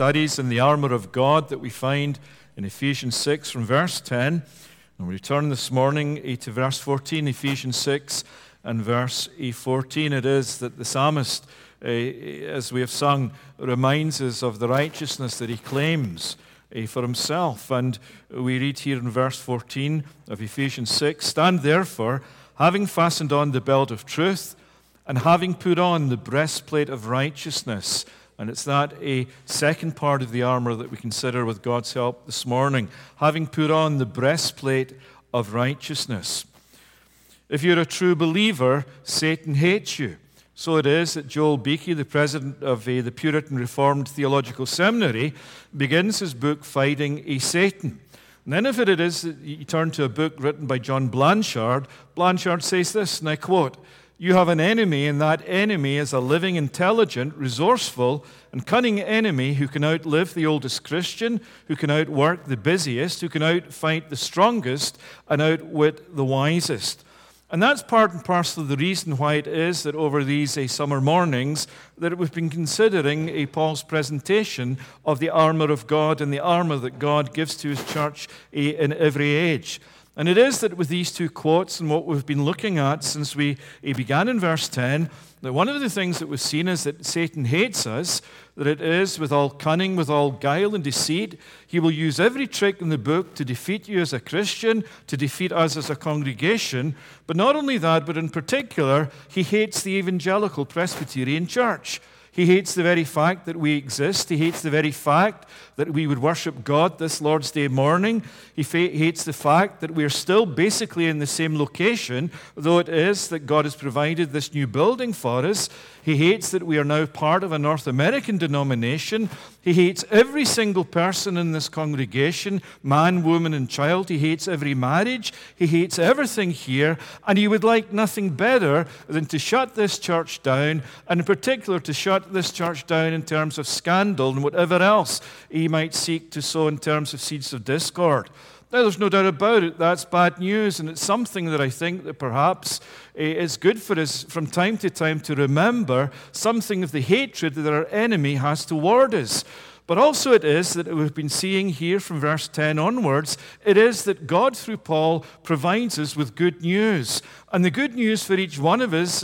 Studies in the armor of God that we find in Ephesians 6 from verse 10. And we return this morning to verse 14, Ephesians 6 and verse 14. It is that the psalmist, as we have sung, reminds us of the righteousness that he claims for himself. And we read here in verse 14 of Ephesians 6, "Stand therefore, having fastened on the belt of truth, and having put on the breastplate of righteousness." And it's that a second part of the armor that we consider with God's help this morning. Having put on the breastplate of righteousness. If you're a true believer, Satan hates you. So it is that Joel Beakey, the president of the Puritan Reformed Theological Seminary, begins his book, Fighting a Satan. And then if it is that you turn to a book written by John Blanchard, Blanchard says this, and I quote, "You have an enemy, and that enemy is a living, intelligent, resourceful, and cunning enemy who can outlive the oldest Christian, who can outwork the busiest, who can outfight the strongest, and outwit the wisest." And that's part and parcel of the reason why it is that over these summer mornings that we've been considering Paul's presentation of the armor of God and the armor that God gives to his church in every age. And it is that with these two quotes and what we've been looking at since we began in verse 10, that one of the things that we've seen is that Satan hates us, that it is with all cunning, with all guile and deceit. He will use every trick in the book to defeat you as a Christian, to defeat us as a congregation. But not only that, but in particular, he hates the evangelical Presbyterian Church. He hates the very fact that we exist. He hates the very fact that we would worship God this Lord's Day morning. He hates the fact that we're still basically in the same location, though it is that God has provided this new building for us. He hates that we are now part of a North American denomination. He hates every single person in this congregation, man, woman, and child. He hates every marriage. He hates everything here. And he would like nothing better than to shut this church down, and in particular to shut this church down in terms of scandal and whatever else he might seek to sow in terms of seeds of discord. Now, there's no doubt about it, that's bad news, and it's something that I think that perhaps is good for us from time to time to remember something of the hatred that our enemy has toward us. But also it is that we've been seeing here from verse 10 onwards, it is that God through Paul provides us with good news. And the good news for each one of us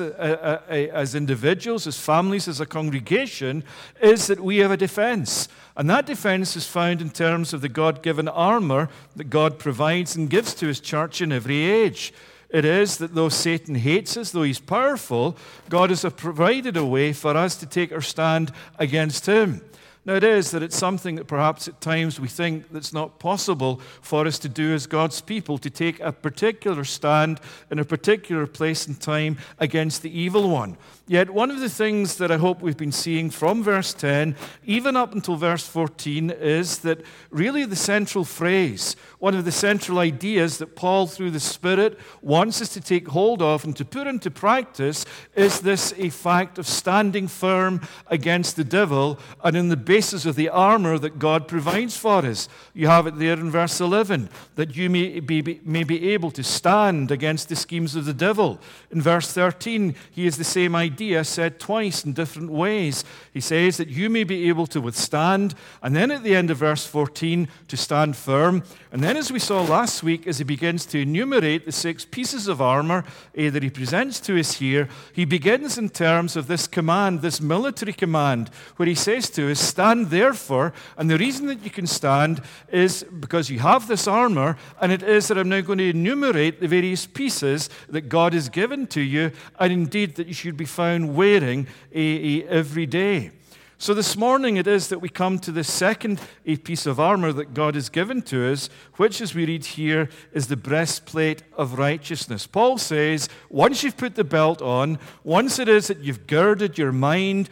as individuals, as families, as a congregation, is that we have a defense. And that defense is found in terms of the God-given armor that God provides and gives to his church in every age. It is that though Satan hates us, though he's powerful, God has provided a way for us to take our stand against him. Now, it is that it's something that perhaps at times we think that's not possible for us to do as God's people, to take a particular stand in a particular place and time against the evil one. Yet one of the things that I hope we've been seeing from verse 10, even up until verse 14, is that really the central phrase, one of the central ideas that Paul, through the Spirit, wants us to take hold of and to put into practice is this a fact of standing firm against the devil and in the basis of the armor that God provides for us. You have it there in verse 11, that you may be able to stand against the schemes of the devil. In verse 13, he has the same idea said twice in different ways. He says that you may be able to withstand, and then at the end of verse 14, to stand firm. And then as we saw last week, as he begins to enumerate the 6 pieces of armor that he presents to us here, he begins in terms of this command, this military command, where he says to us, stand therefore, and the reason that you can stand is because you have this armor, and it is that I'm now going to enumerate the various pieces that God has given to you, and indeed that you should be found wearing every day. So this morning it is that we come to the second piece of armor that God has given to us, which, as we read here, is the breastplate of righteousness. Paul says, once you've put the belt on, once it is that you've girded your mind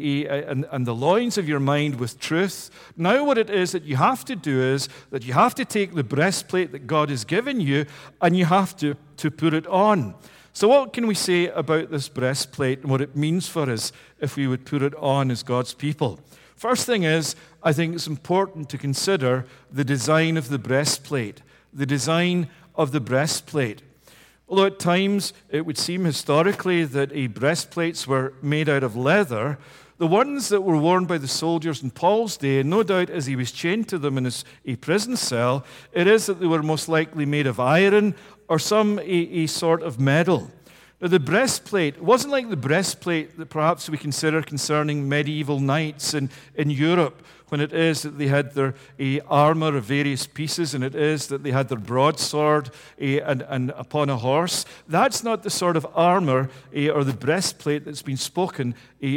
and the loins of your mind with truth, now what it is that you have to do is that you have to take the breastplate that God has given you and you have to put it on. So what can we say about this breastplate and what it means for us if we would put it on as God's people? First thing is, I think it's important to consider the design of the breastplate. The design of the breastplate. Although at times it would seem historically that breastplates were made out of leather, The ones that were worn by the soldiers in Paul's day, and no doubt as he was chained to them in his prison cell, it is that they were most likely made of iron or some a sort of metal. Now, the breastplate wasn't like the breastplate that perhaps we consider concerning medieval knights in Europe, when it is that they had their armor of various pieces, and it is that they had their broadsword and upon a horse. That's not the sort of armor or the breastplate that's been spoken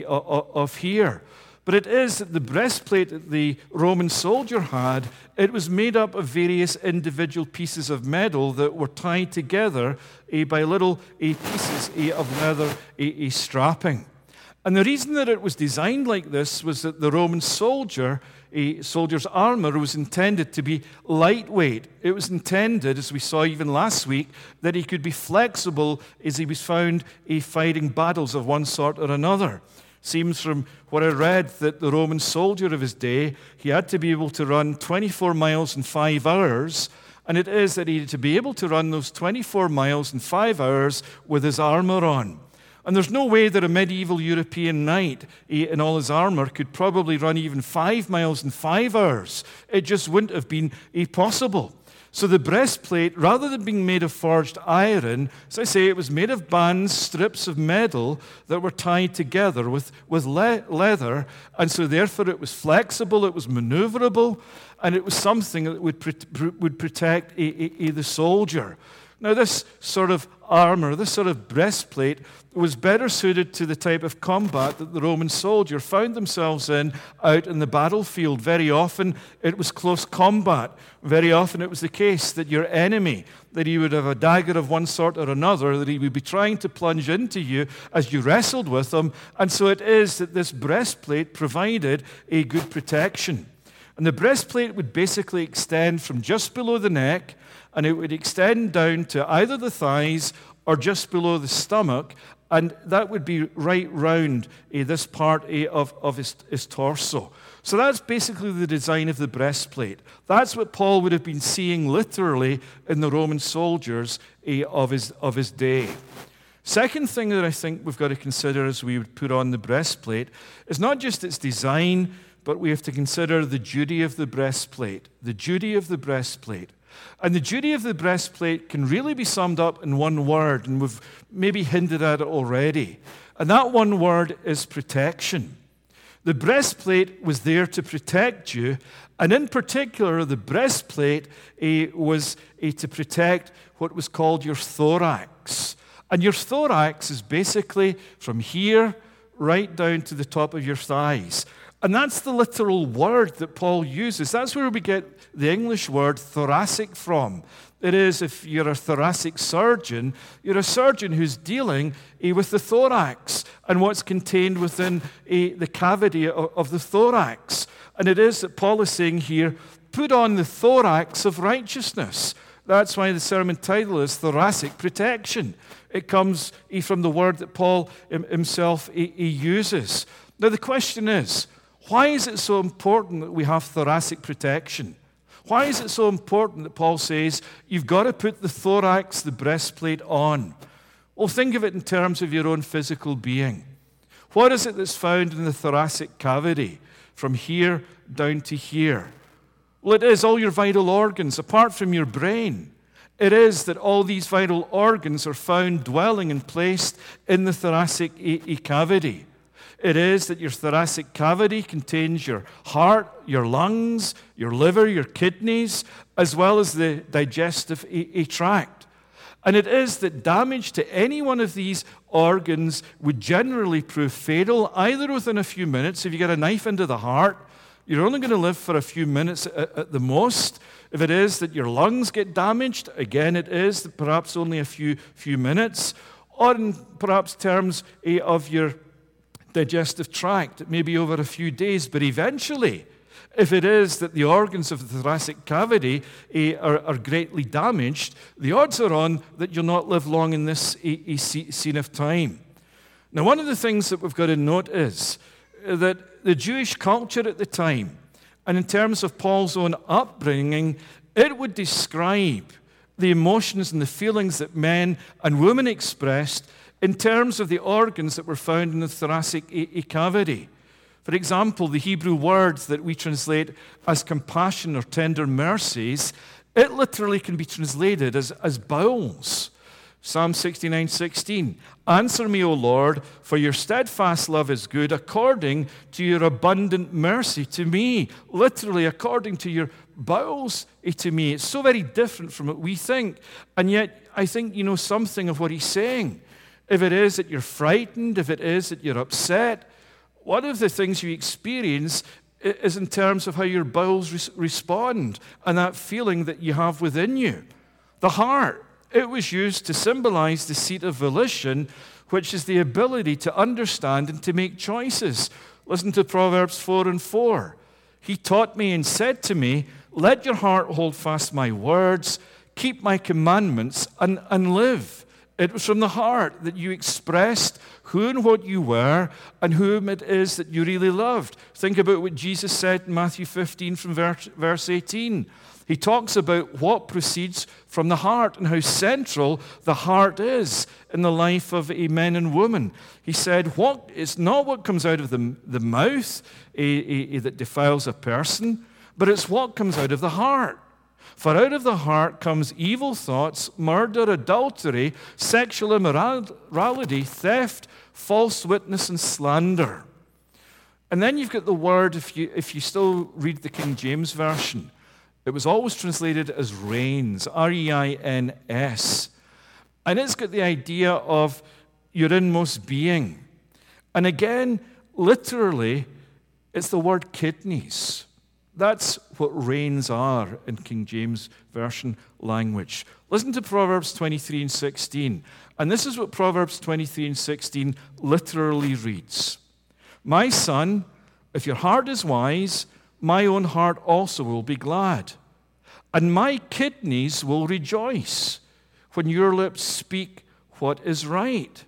of here. But it is that the breastplate that the Roman soldier had, it was made up of various individual pieces of metal that were tied together by little pieces of leather strapping. And the reason that it was designed like this was that the Roman soldier's armor was intended to be lightweight. It was intended, as we saw even last week, that he could be flexible as he was found fighting battles of one sort or another. Seems from what I read that the Roman soldier of his day, he had to be able to run 24 miles in 5 hours, and it is that he had to be able to run those 24 miles in 5 hours with his armor on. And there's no way that a medieval European knight in all his armor could probably run even 5 miles in 5 hours. It just wouldn't have been possible. So the breastplate, rather than being made of forged iron, as I say, it was made of bands, strips of metal that were tied together with leather. And so therefore it was flexible, it was maneuverable, and it was something that would protect the soldier. Now, this sort of armor, this sort of breastplate, was better suited to the type of combat that the Roman soldier found themselves in out in the battlefield. Very often, it was close combat. Very often, it was the case that your enemy, that he would have a dagger of one sort or another, that he would be trying to plunge into you as you wrestled with him. And so it is that this breastplate provided a good protection. And the breastplate would basically extend from just below the neck, and it would extend down to either the thighs or just below the stomach, and that would be right round this part of his torso. So that's basically the design of the breastplate. That's what Paul would have been seeing literally in the Roman soldiers of his day. Second thing that I think we've got to consider as we would put on the breastplate is not just its design, but we have to consider the duty of the breastplate. The duty of the breastplate. And the duty of the breastplate can really be summed up in one word, and we've maybe hinted at it already. And that one word is protection. The breastplate was there to protect you, and in particular, the breastplate was to protect what was called your thorax. And your thorax is basically from here right down to the top of your thighs. And that's the literal word that Paul uses. That's where we get the English word thoracic from. It is, if you're a thoracic surgeon, you're a surgeon who's dealing with the thorax and what's contained within the cavity of the thorax. And it is that Paul is saying here, put on the thorax of righteousness. That's why the sermon title is Thoracic Protection. It comes from the word that Paul himself uses. Now the question is, why is it so important that we have thoracic protection? Why is it so important that Paul says, you've got to put the thorax, the breastplate on? Well, think of it in terms of your own physical being. What is it that's found in the thoracic cavity from here down to here? Well, it is all your vital organs, apart from your brain. It is that all these vital organs are found dwelling and placed in the thoracic cavity. It is that your thoracic cavity contains your heart, your lungs, your liver, your kidneys, as well as the digestive tract. And it is that damage to any one of these organs would generally prove fatal, either within a few minutes. If you get a knife into the heart, you're only going to live for a few minutes at the most. If it is that your lungs get damaged, again, it is that perhaps only a few minutes. Or in perhaps terms of your digestive tract, it may be over a few days, but eventually, if it is that the organs of the thoracic cavity are greatly damaged, the odds are on that you'll not live long in this scene of time. Now, one of the things that we've got to note is that the Jewish culture at the time, and in terms of Paul's own upbringing, it would describe the emotions and the feelings that men and women expressed in terms of the organs that were found in the thoracic cavity. For example, the Hebrew words that we translate as compassion or tender mercies, it literally can be translated as bowels. Psalm 69:16. Answer me, O Lord, for your steadfast love is good, according to your abundant mercy to me. Literally, according to your bowels to me. It's so very different from what we think. And yet, I think you know something of what he's saying. If it is that you're frightened, if it is that you're upset, one of the things you experience is in terms of how your bowels respond and that feeling that you have within you. The heart, it was used to symbolize the seat of volition, which is the ability to understand and to make choices. Listen to Proverbs 4:4. He taught me and said to me, let your heart hold fast my words, keep my commandments and live. It was from the heart that you expressed who and what you were and whom it is that you really loved. Think about what Jesus said in Matthew 15 from verse 18. He talks about what proceeds from the heart and how central the heart is in the life of a man and woman. He said, it's not what comes out of the mouth that defiles a person, but it's what comes out of the heart. For out of the heart comes evil thoughts, murder, adultery, sexual immorality, theft, false witness, and slander. And then you've got the word, if you still read the King James Version, it was always translated as reins, R-E-I-N-S. And it's got the idea of your inmost being. And again, literally, it's the word kidneys. That's what reins are in King James Version language. Listen to Proverbs 23:16. And this is what Proverbs 23:16 literally reads. My son, if your heart is wise, my own heart also will be glad, and my kidneys will rejoice when your lips speak what is right.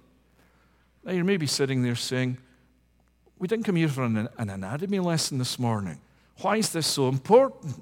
Now you're maybe sitting there saying, we didn't come here for an anatomy lesson this morning. Why is this so important?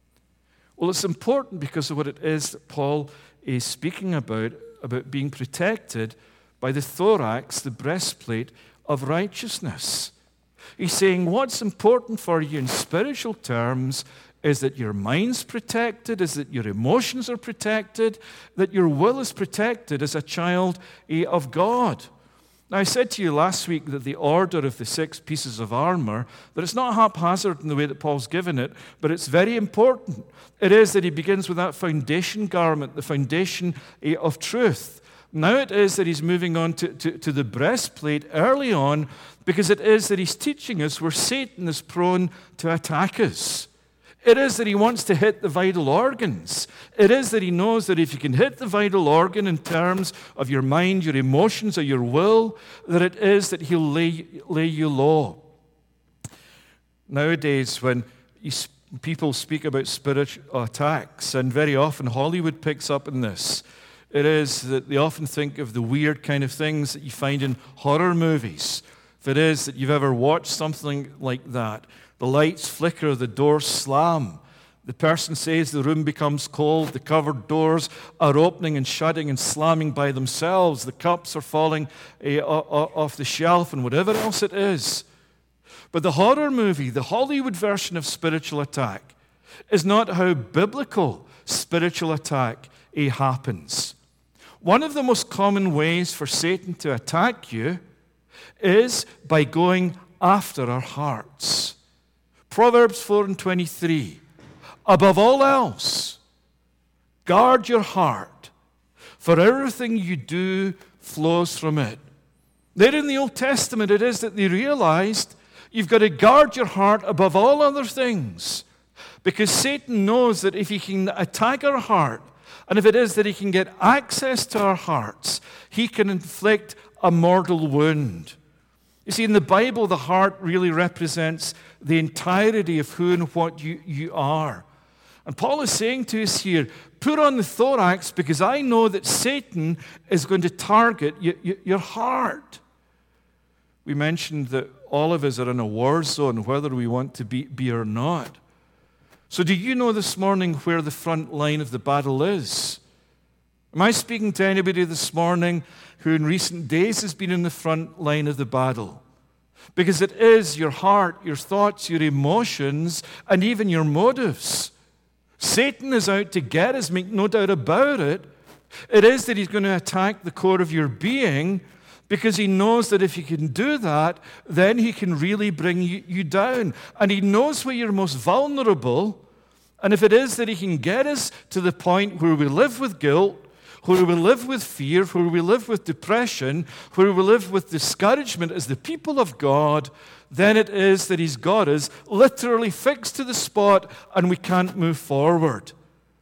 Well, it's important because of what it is that Paul is speaking about being protected by the thorax, the breastplate of righteousness. He's saying what's important for you in spiritual terms is that your mind's protected, is that your emotions are protected, that your will is protected as a child of God. Now, I said to you last week that the order of the 6 pieces of armor, that it's not haphazard in the way that Paul's given it, but it's very important. It is that he begins with that foundation garment, the foundation of truth. Now it is that he's moving on to the breastplate early on, because it is that he's teaching us where Satan is prone to attack us. It is that he wants to hit the vital organs. It is that he knows that if you can hit the vital organ in terms of your mind, your emotions, or your will, that it is that he'll lay you low. Nowadays, when people speak about spiritual attacks, and very often Hollywood picks up on this, it is that they often think of the weird kind of things that you find in horror movies. If it is that you've ever watched something like that, the lights flicker, the doors slam. The person says the room becomes cold, the cupboard doors are opening and shutting and slamming by themselves, the cups are falling off the shelf, and whatever else it is. But the horror movie, the Hollywood version of spiritual attack, is not how biblical spiritual attack happens. One of the most common ways for Satan to attack you is by going after our hearts. Proverbs 4:23, above all else, guard your heart, for everything you do flows from it. There in the Old Testament, it is that they realized you've got to guard your heart above all other things, because Satan knows that if he can attack our heart, and if it is that he can get access to our hearts, he can inflict a mortal wound. You see, in the Bible, the heart really represents the entirety of who and what you are. And Paul is saying to us here, put on the thorax, because I know that Satan is going to target your heart. We mentioned that all of us are in a war zone, whether we want to be or not. So do you know this morning where the front line of the battle is? Am I speaking to anybody this morning who in recent days has been in the front line of the battle? Because it is your heart, your thoughts, your emotions, and even your motives. Satan is out to get us, make no doubt about it. It is that he's going to attack the core of your being, because he knows that if he can do that, then he can really bring you down. And he knows where you're most vulnerable. And if it is that he can get us to the point where we live with guilt, where we live with fear, where we live with depression, where we live with discouragement as the people of God, then it is that he's got us literally fixed to the spot and we can't move forward.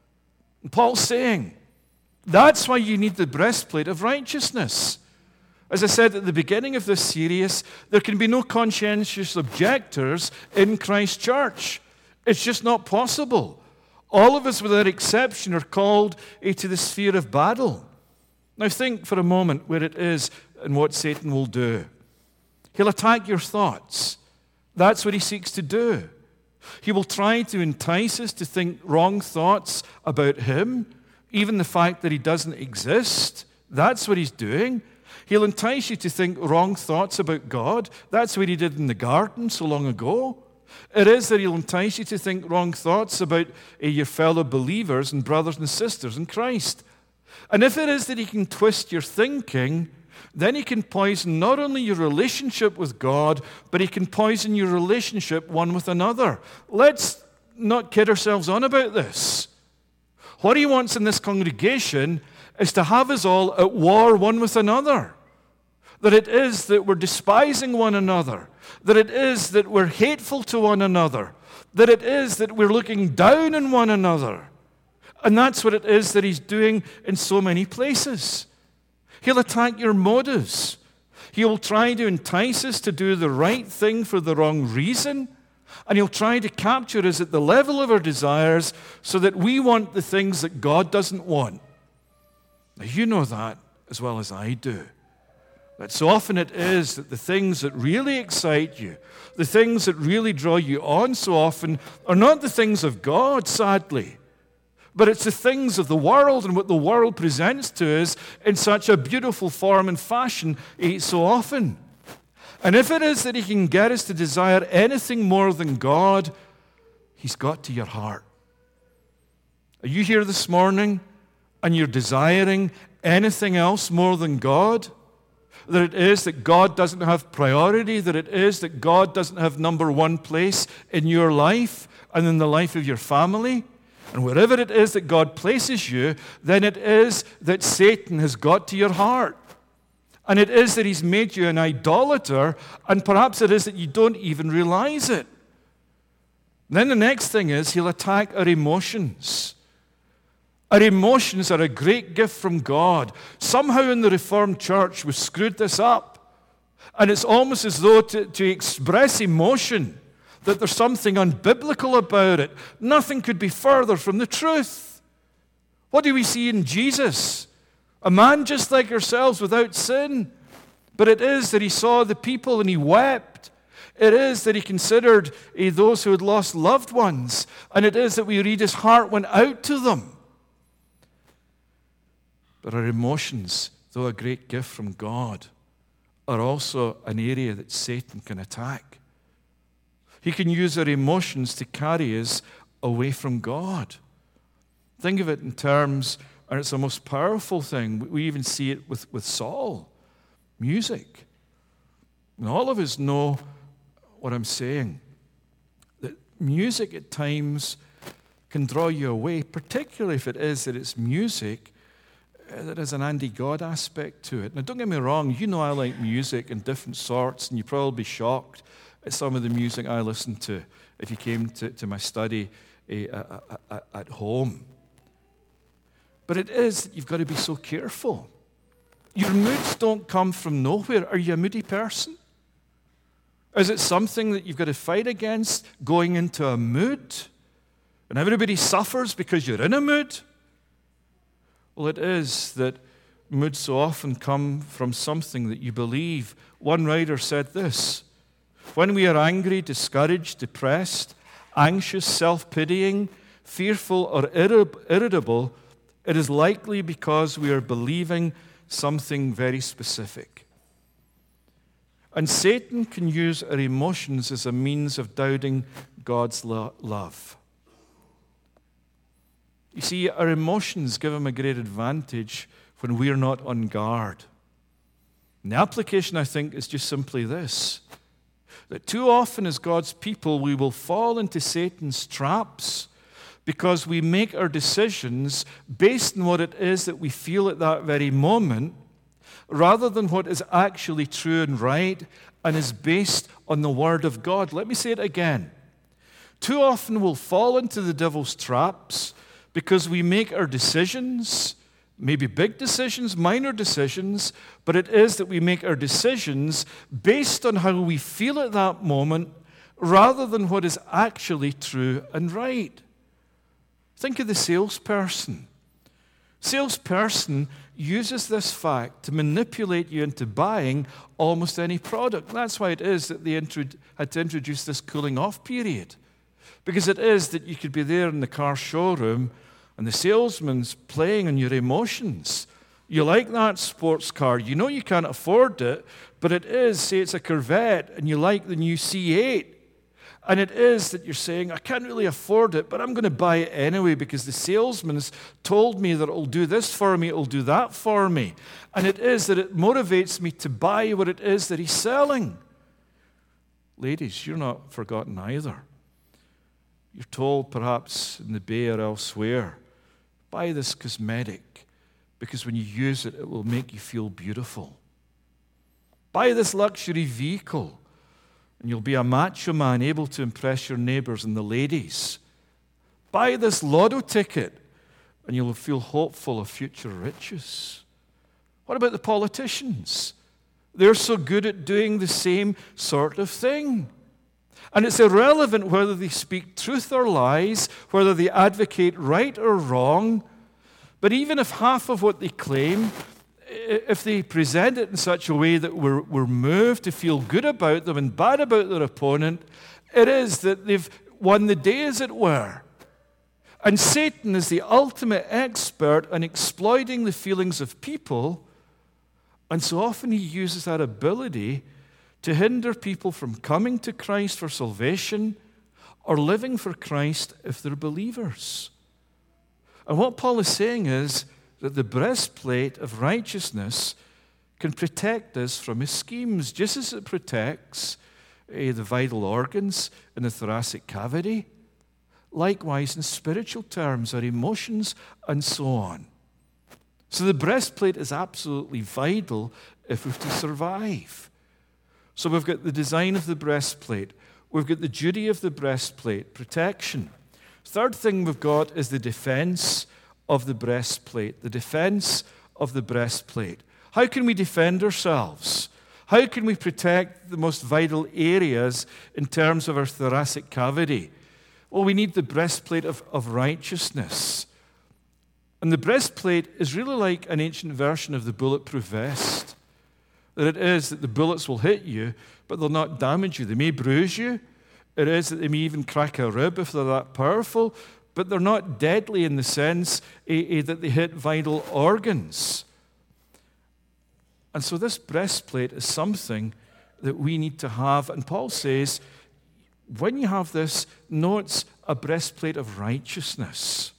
And Paul's saying, that's why you need the breastplate of righteousness. As I said at the beginning of this series, there can be no conscientious objectors in Christ's church. It's just not possible. All of us, without exception, are called to the sphere of battle. Now think for a moment where it is and what Satan will do. He'll attack your thoughts. That's what he seeks to do. He will try to entice us to think wrong thoughts about him, even the fact that he doesn't exist. That's what he's doing. He'll entice you to think wrong thoughts about God. That's what he did in the garden so long ago. It is that he'll entice you to think wrong thoughts about your fellow believers and brothers and sisters in Christ. And if it is that he can twist your thinking, then he can poison not only your relationship with God, but he can poison your relationship one with another. Let's not kid ourselves on about this. What he wants in this congregation is to have us all at war one with another. That it is that we're despising one another. That it is that we're hateful to one another. That it is that we're looking down on one another. And that's what it is that he's doing in so many places. He'll attack your motives. He will try to entice us to do the right thing for the wrong reason. And he'll try to capture us at the level of our desires so that we want the things that God doesn't want. Now, you know that as well as I do. That so often it is that the things that really excite you, the things that really draw you on so often, are not the things of God, sadly, but it's the things of the world and what the world presents to us in such a beautiful form and fashion so often. And if it is that he can get us to desire anything more than God, he's got to your heart. Are you here this morning and you're desiring anything else more than God? That it is that God doesn't have priority, that it is that God doesn't have number one place in your life and in the life of your family? And wherever it is that God places you, then it is that Satan has got to your heart. And it is that he's made you an idolater, and perhaps it is that you don't even realize it. And then the next thing is he'll attack our emotions. Our emotions are a great gift from God. Somehow in the Reformed Church we've screwed this up. And it's almost as though to express emotion, that there's something unbiblical about it. Nothing could be further from the truth. What do we see in Jesus? A man just like ourselves without sin. But it is that he saw the people and he wept. It is that he considered those who had lost loved ones. And it is that we read his heart went out to them. But our emotions, though a great gift from God, are also an area that Satan can attack. He can use our emotions to carry us away from God. Think of it in terms, and it's the most powerful thing. We even see it with Saul. Music. And all of us know what I'm saying. That music at times can draw you away, particularly if it is that it's music that has an anti-God aspect to it. Now, don't get me wrong, you know I like music in different sorts, and you'd probably be shocked at some of the music I listen to if you came to my study at home. But it is that you've got to be so careful. Your moods don't come from nowhere. Are you a moody person? Is it something that you've got to fight against, going into a mood? And everybody suffers because you're in a mood? Well, it is that moods so often come from something that you believe. One writer said this: when we are angry, discouraged, depressed, anxious, self-pitying, fearful, or irritable, it is likely because we are believing something very specific. And Satan can use our emotions as a means of doubting God's love. You see, our emotions give him a great advantage when we're not on guard. And the application, I think, is just simply this: that too often as God's people, we will fall into Satan's traps because we make our decisions based on what it is that we feel at that very moment, rather than what is actually true and right and is based on the Word of God. Let me say it again. Too often we'll fall into the devil's traps because we make our decisions, maybe big decisions, minor decisions, but it is that we make our decisions based on how we feel at that moment rather than what is actually true and right. Think of the salesperson. Salesperson uses this fact to manipulate you into buying almost any product. That's why it is that they had to introduce this cooling off period. Because it is that you could be there in the car showroom and the salesman's playing on your emotions. You like that sports car. You know you can't afford it, but it is, say it's a Corvette, and you like the new C8. And it is that you're saying, I can't really afford it, but I'm going to buy it anyway because the salesman's told me that it'll do this for me, it'll do that for me. And it is that it motivates me to buy what it is that he's selling. Ladies, you're not forgotten either. You're told perhaps in the Bay or elsewhere, buy this cosmetic because when you use it, it will make you feel beautiful. Buy this luxury vehicle and you'll be a macho man able to impress your neighbors and the ladies. Buy this lotto ticket and you'll feel hopeful of future riches. What about the politicians? They're so good at doing the same sort of thing. And it's irrelevant whether they speak truth or lies, whether they advocate right or wrong. But even if half of what they claim, if they present it in such a way that we're moved to feel good about them and bad about their opponent, it is that they've won the day, as it were. And Satan is the ultimate expert on exploiting the feelings of people, and so often he uses that ability to hinder people from coming to Christ for salvation or living for Christ if they're believers. And what Paul is saying is that the breastplate of righteousness can protect us from his schemes, just as it protects the vital organs in the thoracic cavity. Likewise, in spiritual terms, our emotions and so on. So the breastplate is absolutely vital if we're to survive. So we've got the design of the breastplate. We've got the duty of the breastplate, protection. Third thing we've got is the defense of the breastplate. The defense of the breastplate. How can we defend ourselves? How can we protect the most vital areas in terms of our thoracic cavity? Well, we need the breastplate of righteousness. And the breastplate is really like an ancient version of the bulletproof vest. That it is that the bullets will hit you, but they'll not damage you. They may bruise you. It is that they may even crack a rib if they're that powerful, but they're not deadly in the sense that they hit vital organs. And so this breastplate is something that we need to have. And Paul says, when you have this, know it's a breastplate of righteousness.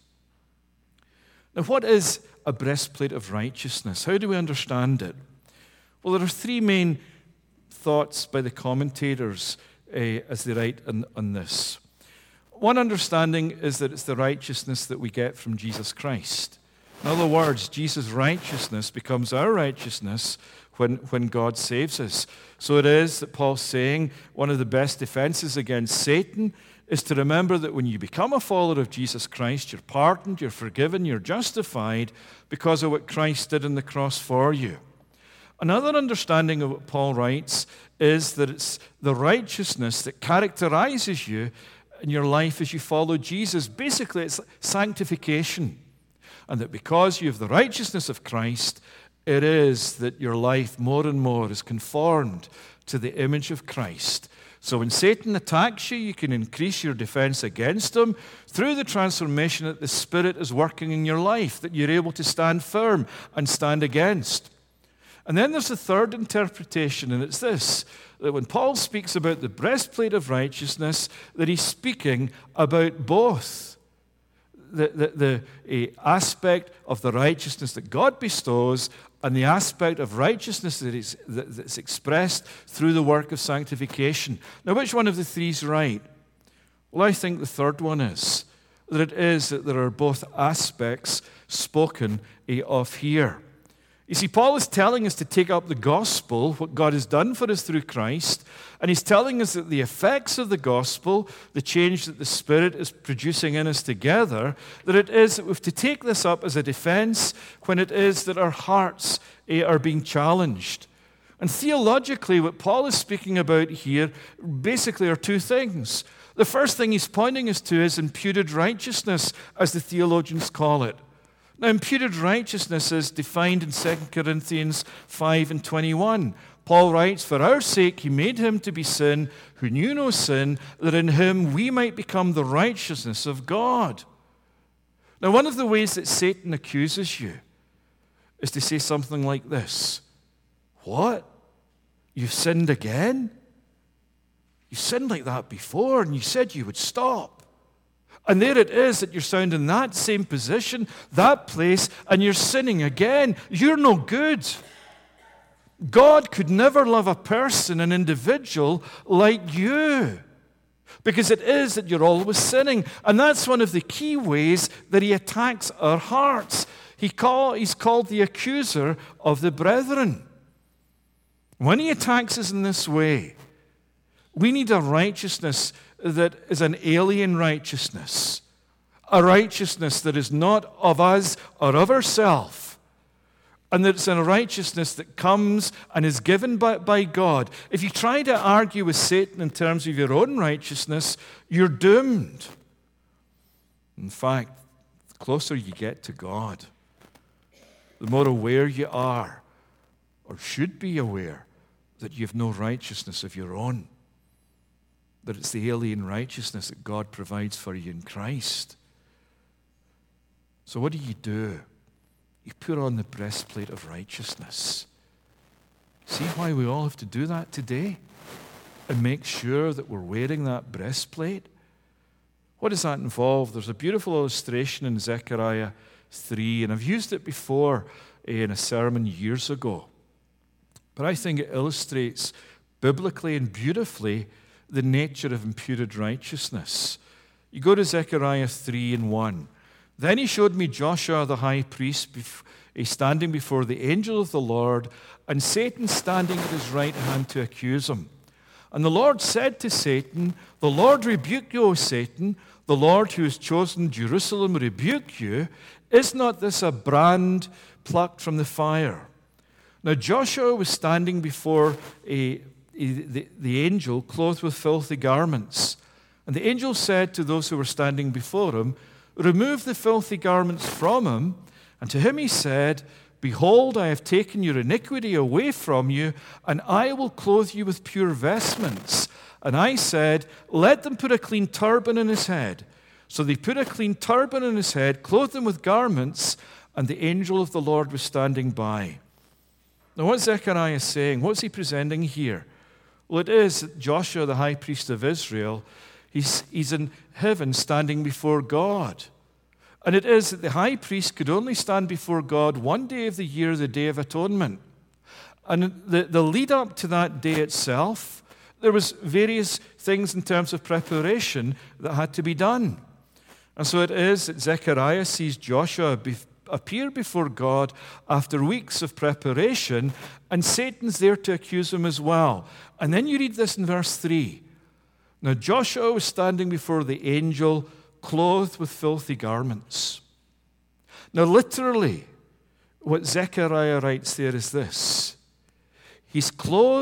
Now, what is a breastplate of righteousness? How do we understand it? Well, there are three main thoughts by the commentators as they write on this. One understanding is that it's the righteousness that we get from Jesus Christ. In other words, Jesus' righteousness becomes our righteousness when God saves us. So it is that Paul's saying one of the best defenses against Satan is to remember that when you become a follower of Jesus Christ, you're pardoned, you're forgiven, you're justified because of what Christ did on the cross for you. Another understanding of what Paul writes is that it's the righteousness that characterizes you in your life as you follow Jesus. Basically, it's sanctification. And that because you have the righteousness of Christ, it is that your life more and more is conformed to the image of Christ. So when Satan attacks you, you can increase your defense against him through the transformation that the Spirit is working in your life, that you're able to stand firm and stand against. And then there's a third interpretation, and it's this, that when Paul speaks about the breastplate of righteousness, that he's speaking about both the aspect of the righteousness that God bestows and the aspect of righteousness that's expressed through the work of sanctification. Now, which one of the three is right? Well, I think the third one is, that it is that there are both aspects spoken of here. You see, Paul is telling us to take up the gospel, what God has done for us through Christ, and he's telling us that the effects of the gospel, the change that the Spirit is producing in us together, that it is that we have to take this up as a defense when it is that our hearts are being challenged. And theologically, what Paul is speaking about here basically are two things. The first thing he's pointing us to is imputed righteousness, as the theologians call it. Now, imputed righteousness is defined in 2 Corinthians 5:21. Paul writes, "For our sake he made him to be sin who knew no sin, that in him we might become the righteousness of God." Now, one of the ways that Satan accuses you is to say something like this: "What? You've sinned again? You sinned like that before, and you said you would stop. And there it is that you're found in that same position, that place, and you're sinning again. You're no good. God could never love a person, an individual, like you, because it is that you're always sinning." And that's one of the key ways that he attacks our hearts. He's called the accuser of the brethren. When he attacks us in this way, we need a righteousness that is an alien righteousness, a righteousness that is not of us or of ourselves, and that it's a righteousness that comes and is given by God. If you try to argue with Satan in terms of your own righteousness, you're doomed. In fact, the closer you get to God, the more aware you are, or should be aware, that you have no righteousness of your own, that it's the alien righteousness that God provides for you in Christ. So what do? You put on the breastplate of righteousness. See why we all have to do that today? And make sure that we're wearing that breastplate? What does that involve? There's a beautiful illustration in Zechariah 3, and I've used it before in a sermon years ago. But I think it illustrates biblically and beautifully the nature of imputed righteousness. You go to Zechariah 3:1. "Then he showed me Joshua the high priest standing before the angel of the Lord, and Satan standing at his right hand to accuse him. And the Lord said to Satan, 'The Lord rebuke you, O Satan. The Lord who has chosen Jerusalem rebuke you. Is not this a brand plucked from the fire?' Now Joshua was standing before the angel clothed with filthy garments. And the angel said to those who were standing before him, 'Remove the filthy garments from him.' And to him he said, 'Behold, I have taken your iniquity away from you, and I will clothe you with pure vestments.' And I said, 'Let them put a clean turban on his head.' So they put a clean turban on his head, clothed him with garments, and the angel of the Lord was standing by." Now what's Zechariah saying? What's he presenting here? Well, it is that Joshua, the high priest of Israel, he's in heaven standing before God. And it is that the high priest could only stand before God one day of the year, the Day of Atonement. And the lead up to that day itself, there was various things in terms of preparation that had to be done. And so it is that Zechariah sees Joshua appear before God after weeks of preparation, and Satan's there to accuse him as well. And then you read this in verse 3. "Now Joshua was standing before the angel, clothed with filthy garments." Now literally, what Zechariah writes there is this: his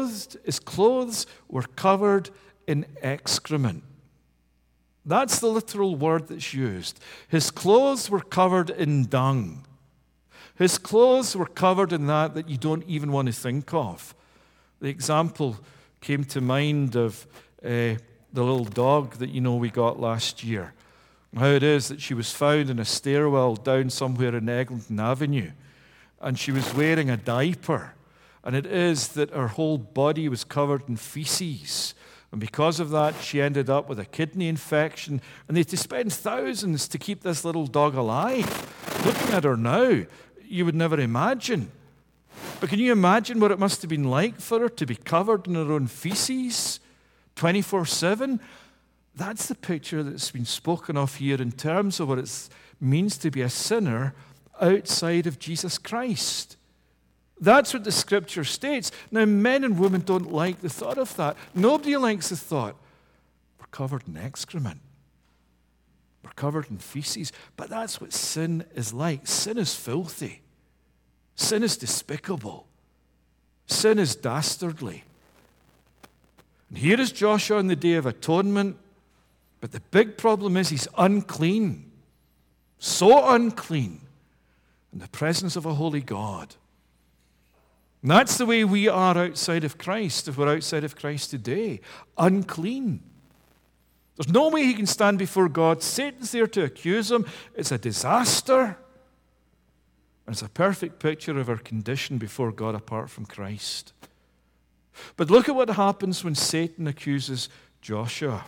clothes were covered in excrement. That's the literal word that's used. His clothes were covered in dung. His clothes were covered in that you don't even want to think of. The example came to mind of the little dog that we got last year. How it is that she was found in a stairwell down somewhere in Eglinton Avenue, and she was wearing a diaper. And it is that her whole body was covered in feces. And because of that, she ended up with a kidney infection. And they had to spend thousands to keep this little dog alive. Looking at her now, you would never imagine. But can you imagine what it must have been like for her to be covered in her own feces 24/7? That's the picture that's been spoken of here in terms of what it means to be a sinner outside of Jesus Christ. That's what the Scripture states. Now, men and women don't like the thought of that. Nobody likes the thought. We're covered in excrement. We're covered in feces. But that's what sin is like. Sin is filthy. Sin is despicable. Sin is dastardly. And here is Joshua on the Day of Atonement. But the big problem is he's unclean. So unclean in the presence of a holy God. And that's the way we are outside of Christ, if we're outside of Christ today. Unclean. There's no way he can stand before God. Satan's there to accuse him. It's a disaster. And it's a perfect picture of our condition before God apart from Christ. But look at what happens when Satan accuses Joshua.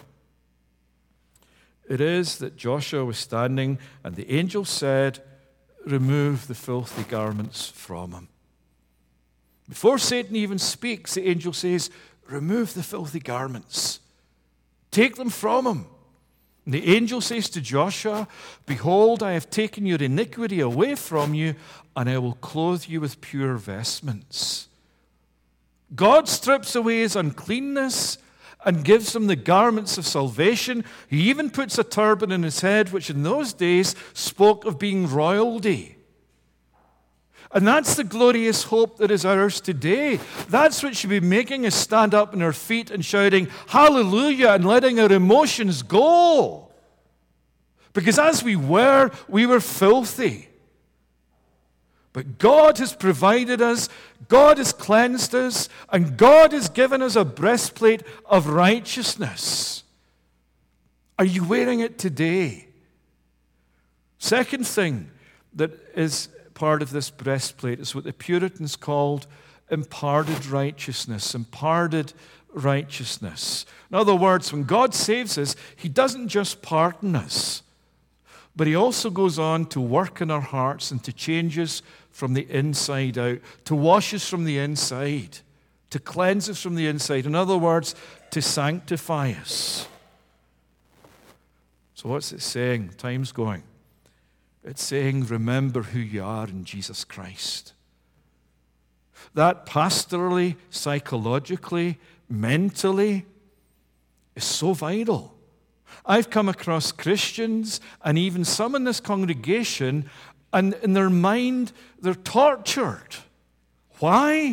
It is that Joshua was standing, and the angel said, "Remove the filthy garments from him." Before Satan even speaks, the angel says, "Remove the filthy garments. Take them from him." And the angel says to Joshua, "Behold, I have taken your iniquity away from you, and I will clothe you with pure vestments." God strips away his uncleanness and gives him the garments of salvation. He even puts a turban in his head, which in those days spoke of being royalty. And that's the glorious hope that is ours today. That's what should be making us stand up on our feet and shouting, "Hallelujah," and letting our emotions go. Because as we were filthy. But God has provided us, God has cleansed us, and God has given us a breastplate of righteousness. Are you wearing it today? Second thing that is part of this breastplate is what the Puritans called imparted righteousness. Imparted righteousness. In other words, when God saves us, he doesn't just pardon us, but he also goes on to work in our hearts and to change us from the inside out, to wash us from the inside, to cleanse us from the inside. In other words, to sanctify us. So what's it saying? Time's going. It's saying, remember who you are in Jesus Christ. That pastorally, psychologically, mentally is so vital. I've come across Christians and even some in this congregation, and in their mind, they're tortured. Why?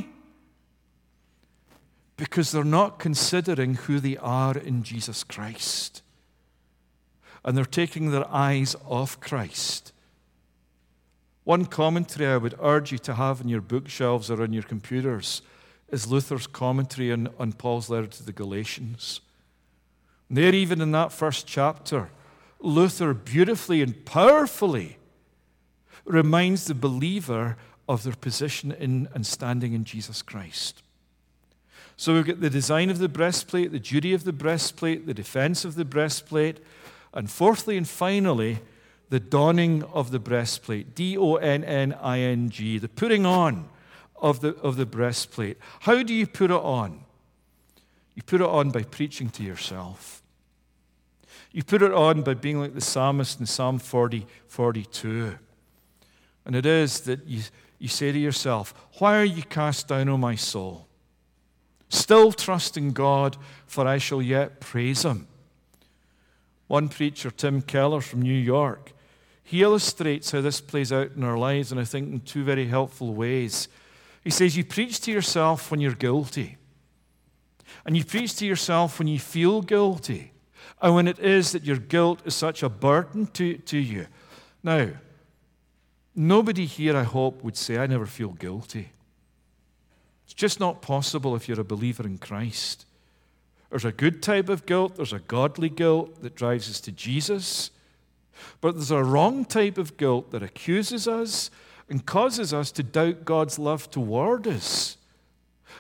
Because they're not considering who they are in Jesus Christ. And they're taking their eyes off Christ. One commentary I would urge you to have in your bookshelves or on your computers is Luther's commentary on Paul's letter to the Galatians. And there, even in that first chapter, Luther beautifully and powerfully reminds the believer of their position in and standing in Jesus Christ. So we've got the design of the breastplate, the duty of the breastplate, the defense of the breastplate, and fourthly and finally, the donning of the breastplate, D-O-N-N-I-N-G, the putting on of the breastplate. How do you put it on? You put it on by preaching to yourself. You put it on by being like the psalmist in Psalm 42. And it is that you say to yourself, "Why are you cast down, O my soul? Still trust in God, for I shall yet praise him." One preacher, Tim Keller from New York, he illustrates how this plays out in our lives, and I think in two very helpful ways. He says, you preach to yourself when you're guilty. And you preach to yourself when you feel guilty. And when it is that your guilt is such a burden to you. Now, nobody here, I hope, would say, "I never feel guilty." It's just not possible if you're a believer in Christ. There's a good type of guilt. There's a godly guilt that drives us to Jesus. But there's a wrong type of guilt that accuses us and causes us to doubt God's love toward us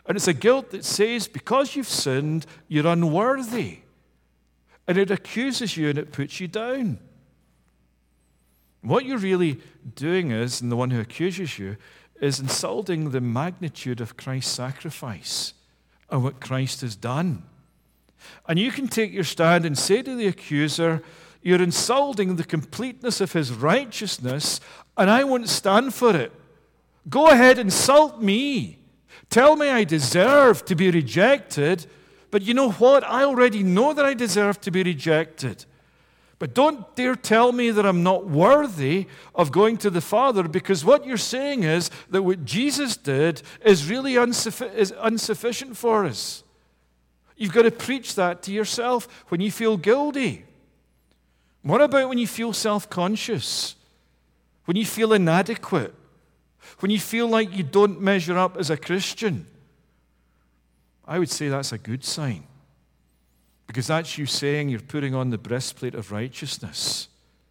And it's a guilt that says, because you've sinned, you're unworthy. And it accuses you and it puts you down. What you're really doing is, and the one who accuses you, is insulting the magnitude of Christ's sacrifice and what Christ has done. And you can take your stand and say to the accuser, you're insulting the completeness of his righteousness, and I won't stand for it. Go ahead, insult me. Tell me I deserve to be rejected, but you know what? I already know that I deserve to be rejected. But don't dare tell me that I'm not worthy of going to the Father, because what you're saying is that what Jesus did is really insufficient for us. You've got to preach that to yourself when you feel guilty. What about when you feel self-conscious? When you feel inadequate? When you feel like you don't measure up as a Christian? I would say that's a good sign. Because that's you saying you're putting on the breastplate of righteousness.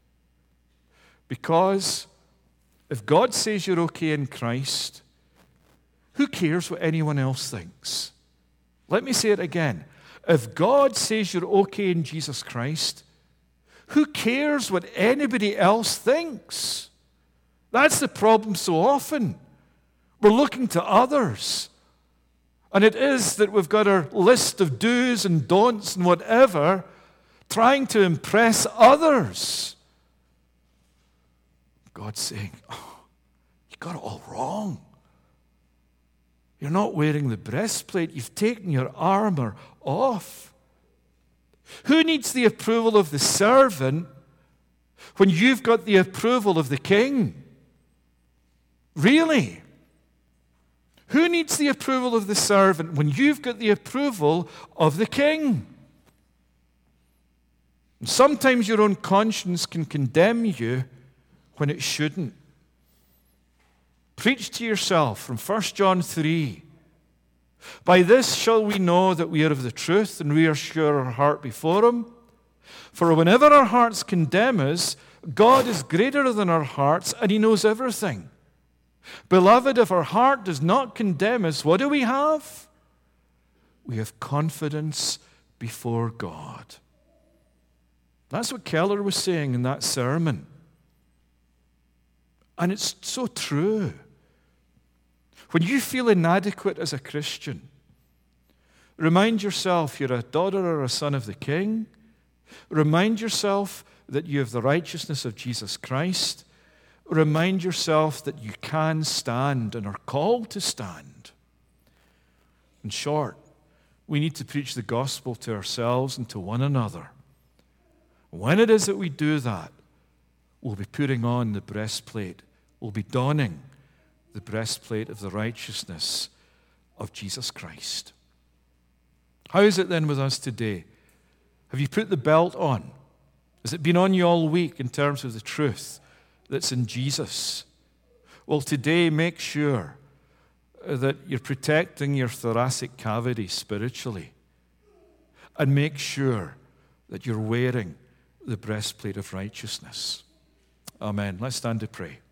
Because if God says you're okay in Christ, who cares what anyone else thinks? Let me say it again. If God says you're okay in Jesus Christ, who cares what anybody else thinks? That's the problem so often. We're looking to others. And it is that we've got our list of do's and don'ts and whatever, trying to impress others. God's saying, oh, you got it all wrong. You're not wearing the breastplate. You've taken your armor off. Who needs the approval of the servant when you've got the approval of the king? Really? Who needs the approval of the servant when you've got the approval of the king? And sometimes your own conscience can condemn you when it shouldn't. Preach to yourself from 1 John 3. By this shall we know that we are of the truth and reassure our heart before him. For whenever our hearts condemn us, God is greater than our hearts and he knows everything. Beloved, if our heart does not condemn us, what do we have? We have confidence before God. That's what Keller was saying in that sermon. And it's so true. When you feel inadequate as a Christian, remind yourself you're a daughter or a son of the King. Remind yourself that you have the righteousness of Jesus Christ. Remind yourself that you can stand and are called to stand. In short, we need to preach the gospel to ourselves and to one another. When it is that we do that, we'll be putting on the breastplate. We'll be donning the breastplate of the righteousness of Jesus Christ. How is it then with us today? Have you put the belt on? Has it been on you all week in terms of the truth that's in Jesus? Well, today make sure that you're protecting your thoracic cavity spiritually. And make sure that you're wearing the breastplate of righteousness. Amen. Let's stand to pray.